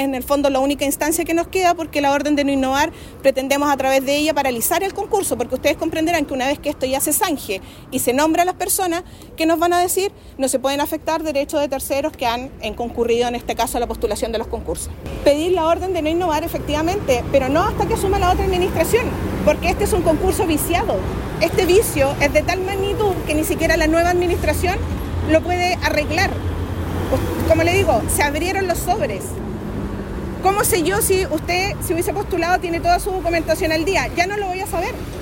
en el fondo la única instancia que nos queda, porque la orden de no innovar pretendemos a través de ella paralizar el concurso, porque ustedes comprenderán que una vez que esto ya se zanje y se nombra a las personas, ¿qué nos van a decir? No se pueden afectar derechos de terceros que han concurrido en este caso a la postulación de los concursos. Pedir la orden de no innovar efectivamente, pero no hasta que asuma la otra administración, porque este es un concurso viciado. Este vicio es de tal magnitud que ni siquiera la nueva administración lo puede arreglar. Como le digo, se abrieron los sobres. ¿Cómo sé yo si usted, si hubiese postulado, tiene toda su documentación al día? Ya no lo voy a saber.